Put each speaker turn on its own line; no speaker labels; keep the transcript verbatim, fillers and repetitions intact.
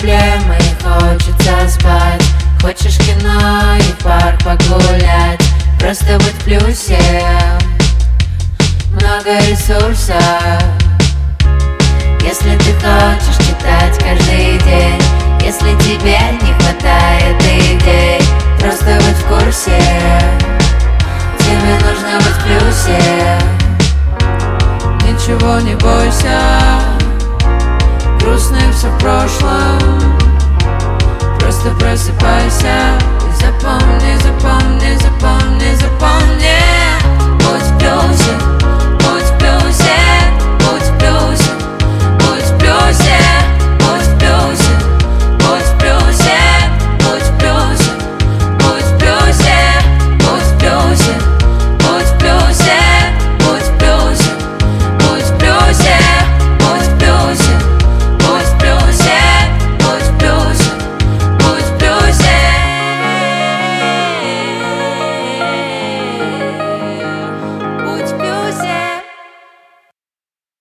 проблемы и хочется спать. Хочешь кино и в парк погулять, просто быть в плюсе. Много ресурсов. Если ты хочешь читать каждый день, если